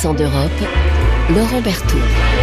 Accent d'Europe, Laurent Berthoud.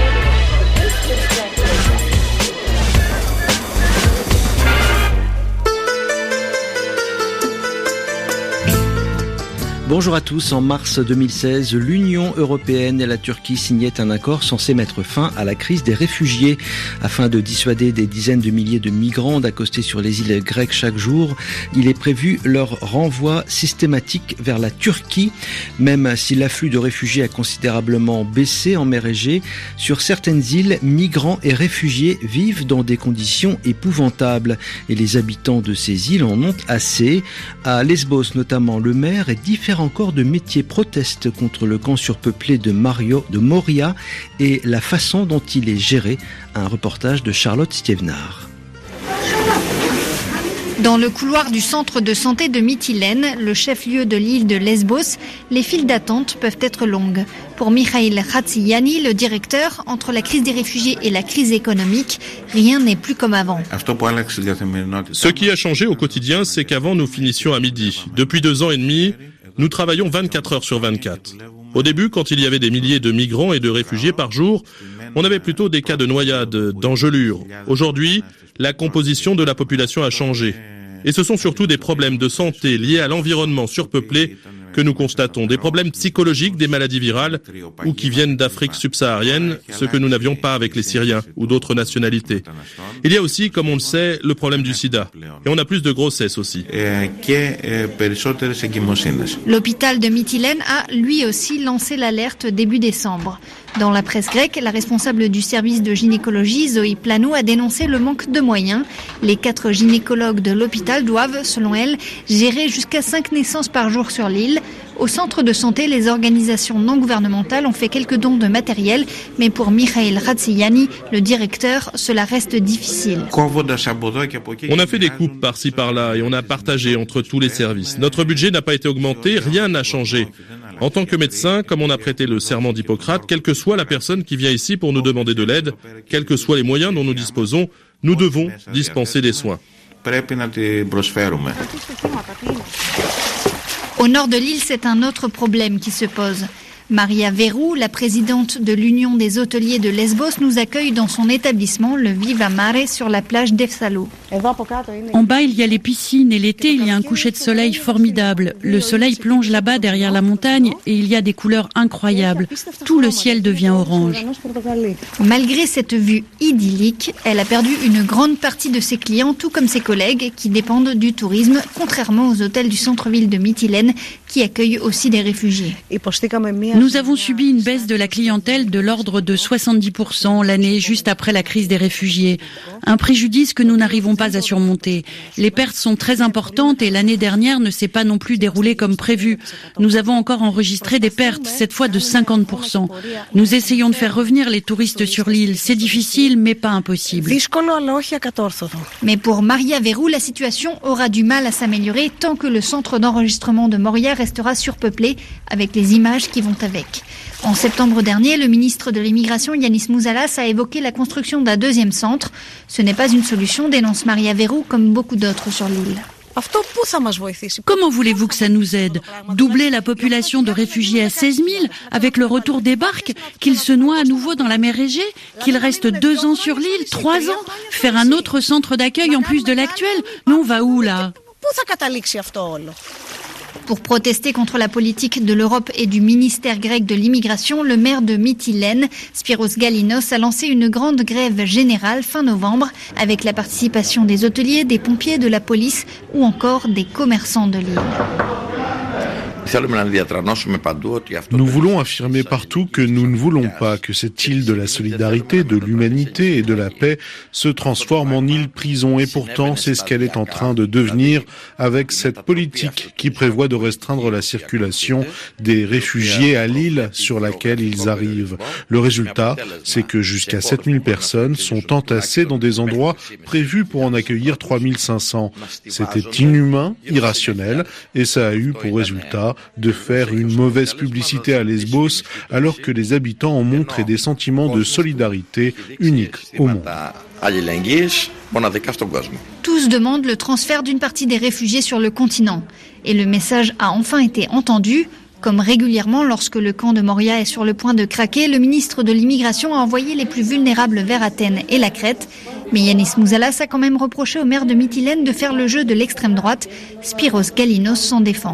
Bonjour à tous. En mars 2016, l'Union européenne et la Turquie signaient un accord censé mettre fin à la crise des réfugiés. Afin de dissuader des dizaines de milliers de migrants d'accoster sur les îles grecques chaque jour, il est prévu leur renvoi systématique vers la Turquie. Même si l'afflux de réfugiés a considérablement baissé en mer Égée, sur certaines îles, migrants et réfugiés vivent dans des conditions épouvantables. Et les habitants de ces îles en ont assez. À Lesbos notamment, le maire et différents corps de métiers protestent contre le camp surpeuplé de Moria et la façon dont il est géré. Un reportage de Charlotte Stievnar. Dans le couloir du centre de santé de Mytilène, le chef-lieu de l'île de Lesbos, les files d'attente peuvent être longues. Pour Michail Hatziani, le directeur, entre la crise des réfugiés et la crise économique, rien n'est plus comme avant. Ce qui a changé au quotidien, c'est qu'avant nous finissions à midi. Depuis 2 ans et demi, nous travaillons 24 heures sur 24. Au début, quand il y avait des milliers de migrants et de réfugiés par jour, on avait plutôt des cas de noyade, d'engelure. Aujourd'hui, la composition de la population a changé. Et ce sont surtout des problèmes de santé liés à l'environnement surpeuplé que nous constatons. Des problèmes psychologiques, des maladies virales ou qui viennent d'Afrique subsaharienne, ce que nous n'avions pas avec les Syriens ou d'autres nationalités. Il y a aussi, comme on le sait, le problème du sida. Et on a plus de grossesses aussi. L'hôpital de Mytilène a, lui aussi, lancé l'alerte début décembre. Dans la presse grecque, la responsable du service de gynécologie, Zoé Planou, a dénoncé le manque de moyens. Les 4 gynécologues de l'hôpital doivent, selon elle, gérer jusqu'à 5 naissances par jour sur l'île. Au centre de santé, les organisations non gouvernementales ont fait quelques dons de matériel, mais pour Michail Hatziani, le directeur, cela reste difficile. On a fait des coupes par-ci par-là et on a partagé entre tous les services. Notre budget n'a pas été augmenté, rien n'a changé. En tant que médecin, comme on a prêté le serment d'Hippocrate, quelle que soit la personne qui vient ici pour nous demander de l'aide, quels que soient les moyens dont nous disposons, nous devons dispenser des soins. Au nord de l'île, c'est un autre problème qui se pose. Maria Verou, la présidente de l'Union des hôteliers de Lesbos, nous accueille dans son établissement, le Viva Mare, sur la plage d'Efsalo. En bas, il y a les piscines et l'été, il y a un coucher de soleil formidable. Le soleil plonge là-bas derrière la montagne et il y a des couleurs incroyables. Tout le ciel devient orange. Malgré cette vue idyllique, elle a perdu une grande partie de ses clients, tout comme ses collègues qui dépendent du tourisme, contrairement aux hôtels du centre-ville de Mytilène qui accueillent aussi des réfugiés. Nous avons subi une baisse de la clientèle de l'ordre de 70% l'année juste après la crise des réfugiés. Un préjudice que nous n'arrivons pas à surmonter. Les pertes sont très importantes et l'année dernière ne s'est pas non plus déroulée comme prévu. Nous avons encore enregistré des pertes, cette fois de 50%. Nous essayons de faire revenir les touristes sur l'île. C'est difficile, mais pas impossible. Mais pour Maria Verou, la situation aura du mal à s'améliorer tant que le centre d'enregistrement de Moria restera surpeuplé avec les images qui vont avec. En septembre dernier, le ministre de l'Immigration, Yanis Mouzalas, a évoqué la construction d'un 2e centre. Ce n'est pas une solution, dénonce Maria Verou, comme beaucoup d'autres sur l'île. Comment voulez-vous que ça nous aide ? Doubler la population de réfugiés à 16 000 avec le retour des barques, qu'ils se noient à nouveau dans la mer Égée, qu'ils restent 2 ans sur l'île, 3 ans, faire un autre centre d'accueil en plus de l'actuel ? Mais on va où là ? Pour protester contre la politique de l'Europe et du ministère grec de l'immigration, le maire de Mytilène, Spyros Gallinos, a lancé une grande grève générale fin novembre avec la participation des hôteliers, des pompiers, de la police ou encore des commerçants de l'île. Nous voulons affirmer partout que nous ne voulons pas que cette île de la solidarité, de l'humanité et de la paix se transforme en île prison. Et pourtant, c'est ce qu'elle est en train de devenir avec cette politique qui prévoit de restreindre la circulation des réfugiés à l'île sur laquelle ils arrivent. Le résultat, c'est que jusqu'à 7000 personnes sont entassées dans des endroits prévus pour en accueillir 3500. C'était inhumain, irrationnel, et ça a eu pour résultat de faire une mauvaise publicité à Lesbos alors que les habitants ont montré des sentiments de solidarité uniques au monde. Tous demandent le transfert d'une partie des réfugiés sur le continent. Et le message a enfin été entendu. Comme régulièrement lorsque le camp de Moria est sur le point de craquer, le ministre de l'immigration a envoyé les plus vulnérables vers Athènes et la Crète. Mais Yanis Mouzalas a quand même reproché au maire de Mytilène de faire le jeu de l'extrême droite. Spyros Gallinos s'en défend.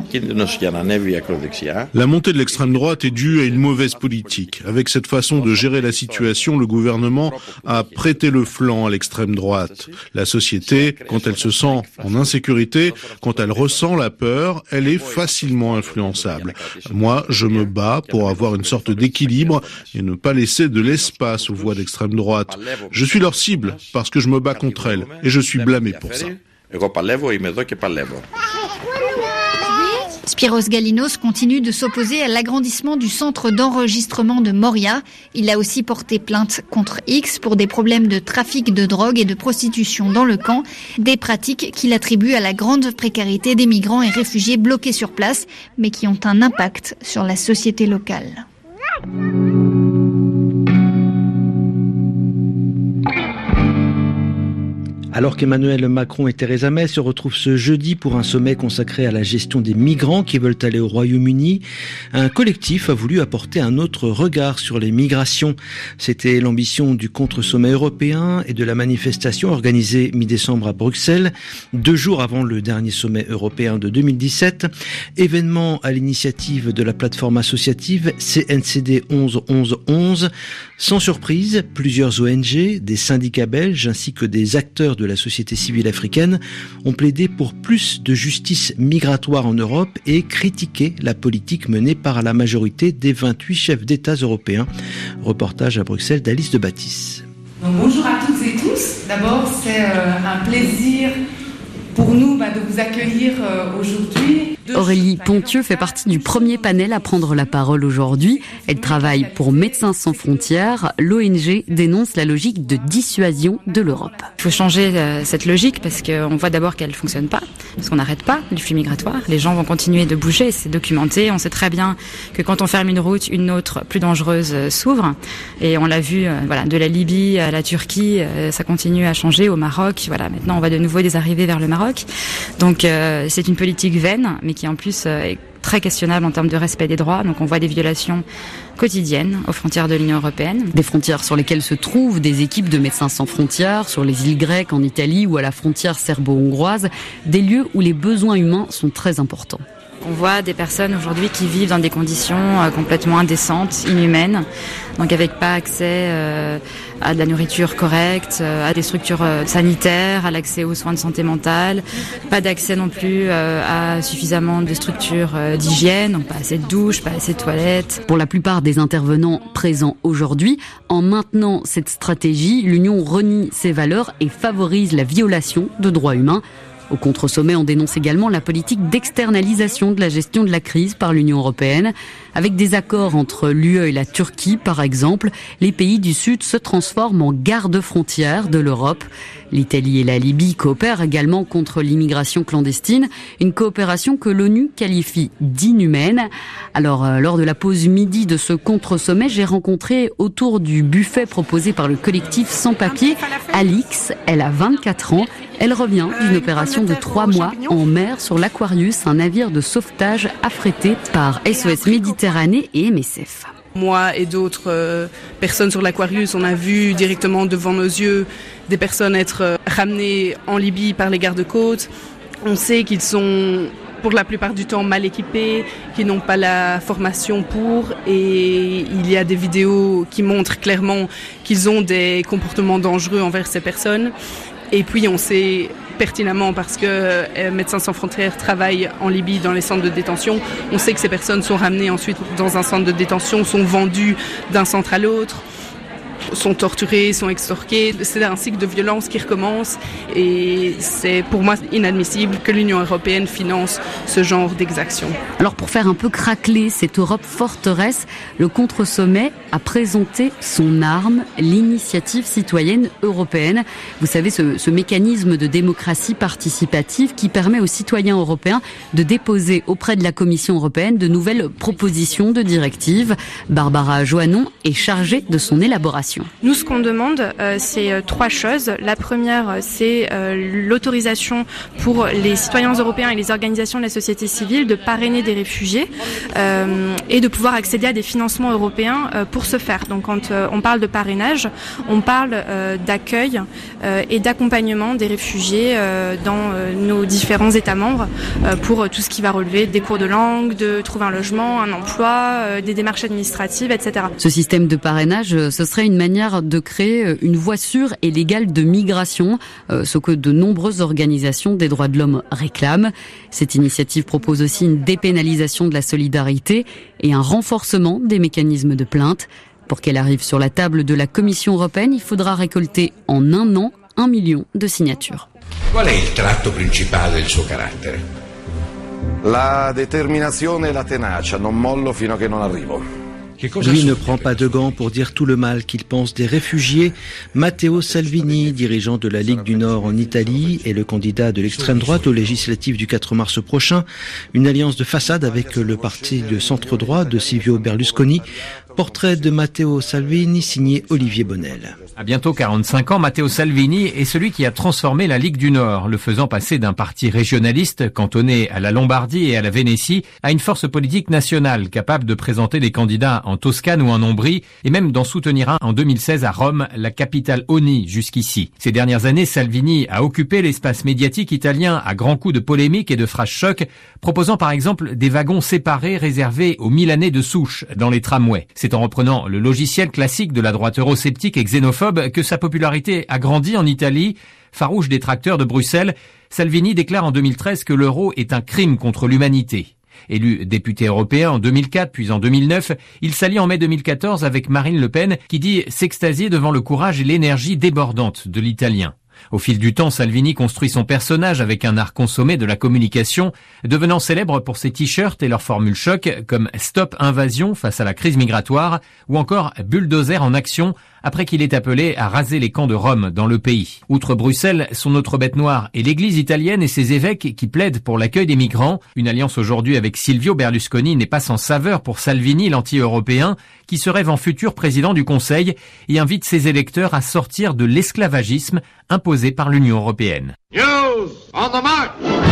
La montée de l'extrême droite est due à une mauvaise politique. Avec cette façon de gérer la situation, le gouvernement a prêté le flanc à l'extrême droite. La société, quand elle se sent en insécurité, quand elle ressent la peur, elle est facilement influençable. Moi, je me bats pour avoir une sorte d'équilibre et ne pas laisser de l'espace aux voix d'extrême droite. Je suis leur cible parce que je me bats contre elles et je suis blâmé pour ça. Spyros Gallinos continue de s'opposer à l'agrandissement du centre d'enregistrement de Moria. Il a aussi porté plainte contre X pour des problèmes de trafic de drogue et de prostitution dans le camp, des pratiques qu'il attribue à la grande précarité des migrants et réfugiés bloqués sur place, mais qui ont un impact sur la société locale. Alors qu'Emmanuel Macron et Theresa May se retrouvent ce jeudi pour un sommet consacré à la gestion des migrants qui veulent aller au Royaume-Uni, un collectif a voulu apporter un autre regard sur les migrations. C'était l'ambition du contre-sommet européen et de la manifestation organisée mi-décembre à Bruxelles, 2 jours avant le dernier sommet européen de 2017. Événement à l'initiative de la plateforme associative CNCD 11-11-11. Sans surprise, plusieurs ONG, des syndicats belges ainsi que des acteurs de la société civile africaine ont plaidé pour plus de justice migratoire en Europe et critiqué la politique menée par la majorité des 28 chefs d'État européens. Reportage à Bruxelles d'Alice de Bâtisse. Donc, bonjour à toutes et tous. D'abord, c'est un plaisir pour nous de vous accueillir aujourd'hui. Aurélie Pontieux fait partie du premier panel à prendre la parole aujourd'hui. Elle travaille pour Médecins sans frontières. L'ONG dénonce la logique de dissuasion de l'Europe. Il faut changer cette logique parce qu'on voit d'abord qu'elle ne fonctionne pas, parce qu'on n'arrête pas du flux migratoire. Les gens vont continuer de bouger, c'est documenté. On sait très bien que quand on ferme une route, une autre plus dangereuse s'ouvre. Et on l'a vu, de la Libye à la Turquie, ça continue à changer au Maroc. Maintenant on voit de nouveau des arrivées vers le Maroc. Donc c'est une politique vaine, mais qui en plus est très questionnable en termes de respect des droits. Donc on voit des violations quotidiennes aux frontières de l'Union européenne. Des frontières sur lesquelles se trouvent des équipes de Médecins sans frontières, sur les îles grecques en Italie ou à la frontière serbo-hongroise, des lieux où les besoins humains sont très importants. On voit des personnes aujourd'hui qui vivent dans des conditions complètement indécentes, inhumaines, donc avec pas accès à de la nourriture correcte, à des structures sanitaires, à l'accès aux soins de santé mentale, pas d'accès non plus à suffisamment de structures d'hygiène, donc pas assez de douches, pas assez de toilettes. Pour la plupart des intervenants présents aujourd'hui, en maintenant cette stratégie, l'Union renie ses valeurs et favorise la violation de droits humains. Au contre-sommet, on dénonce également la politique d'externalisation de la gestion de la crise par l'Union européenne. Avec des accords entre l'UE et la Turquie, par exemple, les pays du Sud se transforment en garde-frontières de l'Europe. L'Italie et la Libye coopèrent également contre l'immigration clandestine, une coopération que l'ONU qualifie d'inhumaine. Alors, lors de la pause midi de ce contre-sommet, j'ai rencontré autour du buffet proposé par le collectif Sans Papiers, Alix. Elle a 24 ans. Elle revient d'une opération de 3 mois en mer sur l'Aquarius, un navire de sauvetage affrété par SOS Méditerranée et MSF. Moi et d'autres personnes sur l'Aquarius, on a vu directement devant nos yeux des personnes être ramenées en Libye par les gardes-côtes. On sait qu'ils sont pour la plupart du temps mal équipés, qu'ils n'ont pas la formation pour, et il y a des vidéos qui montrent clairement qu'ils ont des comportements dangereux envers ces personnes. Et puis on sait pertinemment, parce que Médecins sans frontières travaille en Libye dans les centres de détention, on sait que ces personnes sont ramenées ensuite dans un centre de détention, sont vendues d'un centre à l'autre, sont torturées, sont extorquées. C'est un cycle de violence qui recommence et c'est pour moi inadmissible que l'Union européenne finance ce genre d'exactions. Alors pour faire un peu craqueler cette Europe forteresse, le contre-sommet a présenté son arme, l'initiative citoyenne européenne. Vous savez, ce mécanisme de démocratie participative qui permet aux citoyens européens de déposer auprès de la Commission européenne de nouvelles propositions de directives. Barbara Joannon est chargée de son élaboration. négociation. Nous, ce qu'on demande, c'est 3 choses. La première, c'est l'autorisation pour les citoyens européens et les organisations de la société civile de parrainer des réfugiés et de pouvoir accéder à des financements européens pour ce faire. Donc quand on parle de parrainage, on parle d'accueil et d'accompagnement des réfugiés dans nos différents États membres pour tout ce qui va relever des cours de langue, de trouver un logement, un emploi, des démarches administratives, etc. Ce système de parrainage, ce serait une manière de créer une voie sûre et légale de migration, ce que de nombreuses organisations des droits de l'homme réclament. Cette initiative propose aussi une dépénalisation de la solidarité et un renforcement des mécanismes de plainte. Pour qu'elle arrive sur la table de la Commission européenne, il faudra récolter en un an 1 million de signatures. Qual è il tratto principale del suo carattere? La determinazione e la tenacia, non mollo fino a che non arrivo. Lui ne prend pas de gants pour dire tout le mal qu'il pense des réfugiés. Matteo Salvini, dirigeant de la Ligue du Nord en Italie, est le candidat de l'extrême droite aux législatives du 4 mars prochain. Une alliance de façade avec le parti de centre-droit de Silvio Berlusconi. Portrait de Matteo Salvini signé Olivier Bonnel. À bientôt 45 ans, Matteo Salvini est celui qui a transformé la Ligue du Nord, le faisant passer d'un parti régionaliste cantonné à la Lombardie et à la Vénétie à une force politique nationale capable de présenter des candidats en Toscane ou en Ombrie et même d'en soutenir un en 2016 à Rome, la capitale ONI jusqu'ici. Ces dernières années, Salvini a occupé l'espace médiatique italien à grands coups de polémiques et de phrases chocs, proposant par exemple des wagons séparés réservés aux Milanais de souche dans les tramways. C'est en reprenant le logiciel classique de la droite eurosceptique et xénophobe que sa popularité a grandi en Italie. Farouche détracteur de Bruxelles, Salvini déclare en 2013 que l'euro est un crime contre l'humanité. Élu député européen en 2004 puis en 2009, il s'allie en mai 2014 avec Marine Le Pen qui dit s'extasier devant le courage et l'énergie débordante de l'Italien. Au fil du temps, Salvini construit son personnage avec un art consommé de la communication, devenant célèbre pour ses t-shirts et leurs formules choc comme Stop Invasion face à la crise migratoire ou encore Bulldozer en action après qu'il est appelé à raser les camps de Rome dans le pays. Outre Bruxelles, son autre bête noire est l'église italienne et ses évêques qui plaident pour l'accueil des migrants. Une alliance aujourd'hui avec Silvio Berlusconi n'est pas sans saveur pour Salvini, l'anti-européen, qui se rêve en futur président du Conseil et invite ses électeurs à sortir de l'esclavagisme imposé par l'Union européenne. News on the march!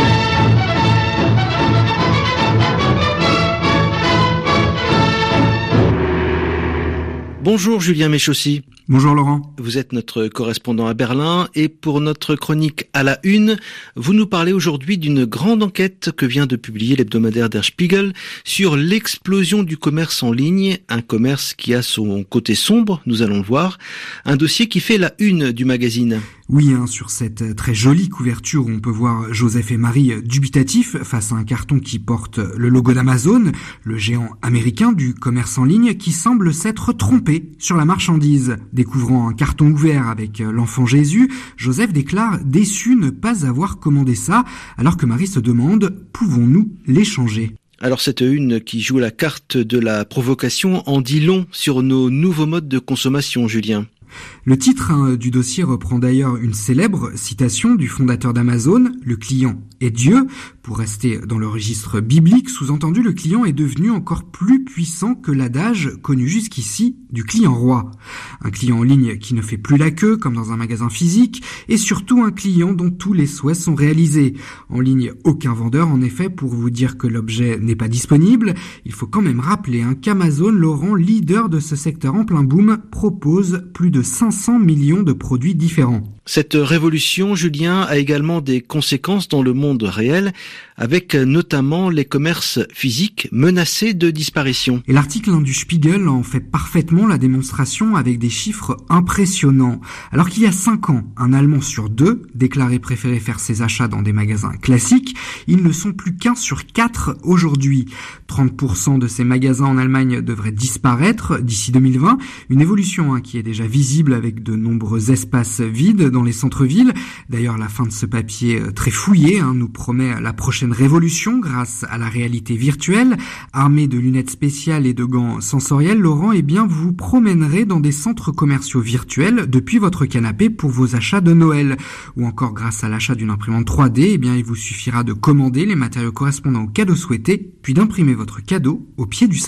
Bonjour Julien Méchaussy. Bonjour Laurent. Vous êtes notre correspondant à Berlin et pour notre chronique à la une, vous nous parlez aujourd'hui d'une grande enquête que vient de publier l'hebdomadaire Der Spiegel sur l'explosion du commerce en ligne, un commerce qui a son côté sombre, nous allons le voir, un dossier qui fait la une du magazine. Oui, sur cette très jolie couverture, on peut voir Joseph et Marie dubitatifs face à un carton qui porte le logo d'Amazon, le géant américain du commerce en ligne qui semble s'être trompé sur la marchandise. Découvrant un carton ouvert avec l'enfant Jésus, Joseph déclare déçu ne pas avoir commandé ça, alors que Marie se demande « Pouvons-nous l'échanger ?» Alors cette une qui joue la carte de la provocation en dit long sur nos nouveaux modes de consommation, Julien. Le titre du dossier reprend d'ailleurs une célèbre citation du fondateur d'Amazon, le client est Dieu. Pour rester dans le registre biblique, sous-entendu, le client est devenu encore plus puissant que l'adage connu jusqu'ici du client roi. Un client en ligne qui ne fait plus la queue comme dans un magasin physique et surtout un client dont tous les souhaits sont réalisés. En ligne, aucun vendeur en effet pour vous dire que l'objet n'est pas disponible. Il faut quand même rappeler qu'Amazon, Laurent, leader de ce secteur en plein boom, propose plus de 500 millions de produits différents. Cette révolution, Julien, a également des conséquences dans le monde réel, avec notamment les commerces physiques menacés de disparition. Et l'article du Spiegel en fait parfaitement la démonstration avec des chiffres impressionnants. Alors qu'il y a 5 ans, un Allemand sur 2 déclarait préférer faire ses achats dans des magasins classiques, ils ne sont plus qu'1 sur 4 aujourd'hui. 30% de ces magasins en Allemagne devraient disparaître d'ici 2020, une évolution qui est déjà visible avec de nombreux espaces vides dans les centres-villes. D'ailleurs, la fin de ce papier très fouillé nous promet la prochaine révolution grâce à la réalité virtuelle. Armé de lunettes spéciales et de gants sensoriels, Laurent, vous vous promènerez dans des centres commerciaux virtuels depuis votre canapé pour vos achats de Noël. Ou encore grâce à l'achat d'une imprimante 3D, il vous suffira de commander les matériaux correspondant au cadeau souhaité, puis d'imprimer votre cadeau au pied du sapin.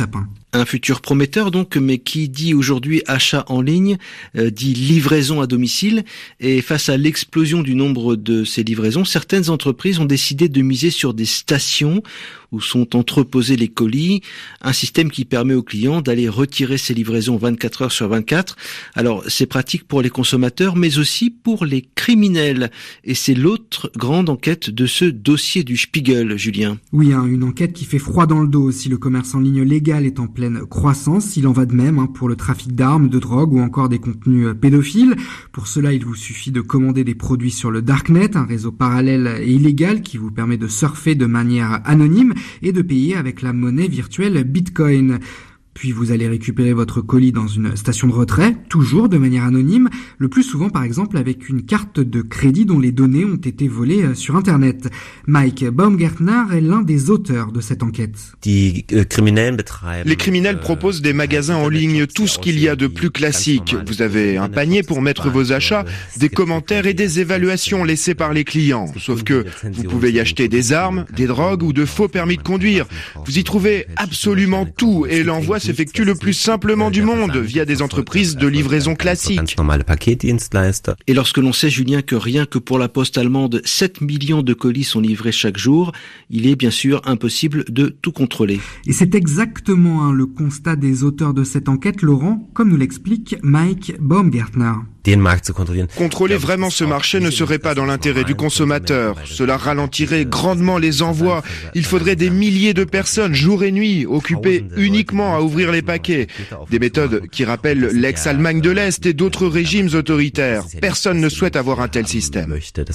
Un futur prometteur donc, mais qui dit aujourd'hui achat en ligne, dit livraison à domicile. Et face à l'explosion du nombre de ces livraisons, certaines entreprises ont décidé de miser sur des stations où sont entreposés les colis, un système qui permet aux clients d'aller retirer ces livraisons 24 heures sur 24. Alors c'est pratique pour les consommateurs, mais aussi pour les criminels. Et c'est l'autre grande enquête de ce dossier du Spiegel, Julien. Oui, une enquête qui fait froid dans le dos si le commerce en ligne légal est en pleine croissance. Il en va de même pour le trafic d'armes, de drogue ou encore des contenus pédophiles. Pour cela, il vous suffit de commander des produits sur le Darknet, un réseau parallèle et illégal qui vous permet de surfer de manière anonyme et de payer avec la monnaie virtuelle Bitcoin. Puis vous allez récupérer votre colis dans une station de retrait, toujours de manière anonyme, le plus souvent par exemple avec une carte de crédit dont les données ont été volées sur Internet. Mike Baumgärtner est l'un des auteurs de cette enquête. Les criminels proposent des magasins en ligne, tout ce qu'il y a de plus classique. Vous avez un panier pour mettre vos achats, des commentaires et des évaluations laissées par les clients. Sauf que vous pouvez y acheter des armes, des drogues ou de faux permis de conduire. Vous y trouvez absolument tout et l'envoi s'effectue le plus simplement du monde via des entreprises de livraison classiques. Et lorsque l'on sait, Julien, que rien que pour la poste allemande, 7 millions de colis sont livrés chaque jour, il est bien sûr impossible de tout contrôler. Et c'est exactement le constat des auteurs de cette enquête, Laurent, comme nous l'explique Mike Baumgärtner. Contrôler vraiment ce marché ne serait pas dans l'intérêt du consommateur. Cela ralentirait grandement les envois. Il faudrait des milliers de personnes, jour et nuit, occupées uniquement à ouvrir les paquets. Des méthodes qui rappellent l'ex-Allemagne de l'Est et d'autres régimes autoritaires. Personne ne souhaite avoir un tel système.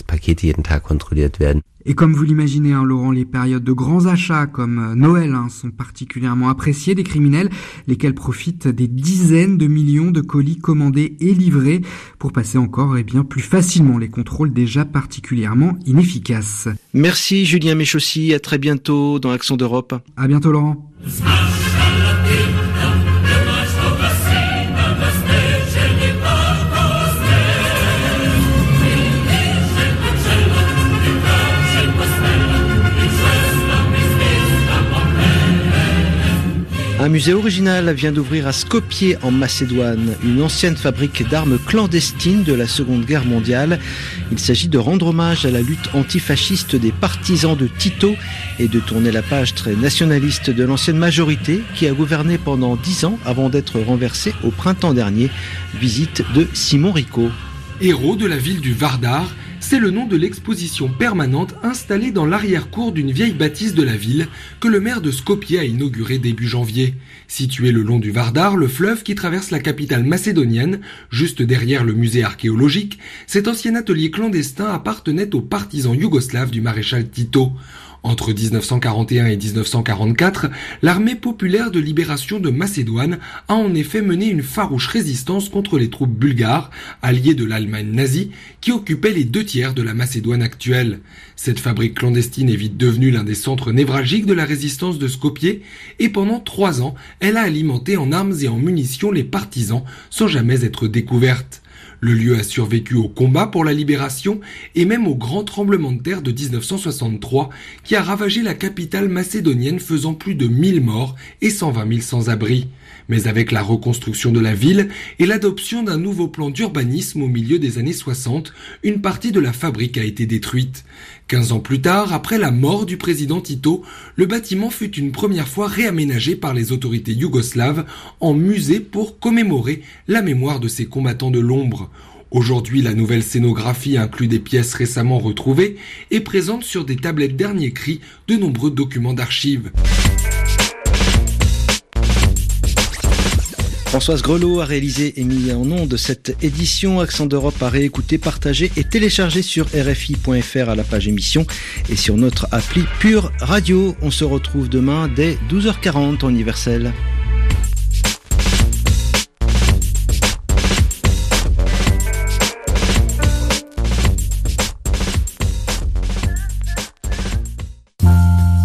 Et comme vous l'imaginez, Laurent, les périodes de grands achats comme Noël sont particulièrement appréciées des criminels, lesquels profitent des dizaines de millions de colis commandés et livrés pour passer encore plus facilement les contrôles déjà particulièrement inefficaces. Merci Julien Méchaussy, à très bientôt dans Accent d'Europe. À bientôt Laurent. Un musée original vient d'ouvrir à Skopje en Macédoine, une ancienne fabrique d'armes clandestine de la Seconde Guerre mondiale. Il s'agit de rendre hommage à la lutte antifasciste des partisans de Tito et de tourner la page très nationaliste de l'ancienne majorité qui a gouverné pendant 10 ans avant d'être renversée au printemps dernier. Visite de Simon Rico. Héros de la ville du Vardar, c'est le nom de l'exposition permanente installée dans l'arrière-cour d'une vieille bâtisse de la ville que le maire de Skopje a inaugurée début janvier. Situé le long du Vardar, le fleuve qui traverse la capitale macédonienne, juste derrière le musée archéologique, cet ancien atelier clandestin appartenait aux partisans yougoslaves du maréchal Tito. Entre 1941 et 1944, l'armée populaire de libération de Macédoine a en effet mené une farouche résistance contre les troupes bulgares, alliées de l'Allemagne nazie, qui occupaient les 2/3 de la Macédoine actuelle. Cette fabrique clandestine est vite devenue l'un des centres névralgiques de la résistance de Skopje, et pendant 3 ans, elle a alimenté en armes et en munitions les partisans, sans jamais être découverte. Le lieu a survécu au combat pour la libération et même au grand tremblement de terre de 1963 qui a ravagé la capitale macédonienne faisant plus de 1000 morts et 120 000 sans-abri. Mais avec la reconstruction de la ville et l'adoption d'un nouveau plan d'urbanisme au milieu des années 60, une partie de la fabrique a été détruite. 15 ans plus tard, après la mort du président Tito, le bâtiment fut une première fois réaménagé par les autorités yougoslaves en musée pour commémorer la mémoire de ces combattants de l'ombre. Aujourd'hui, la nouvelle scénographie inclut des pièces récemment retrouvées et présente sur des tablettes dernier cri de nombreux documents d'archives. Françoise Grelot a réalisé et mis en onde cette édition. Accent d'Europe à réécouter, partager et télécharger sur RFI.fr à la page émission et sur notre appli Pure Radio. On se retrouve demain dès 12h40 en universel.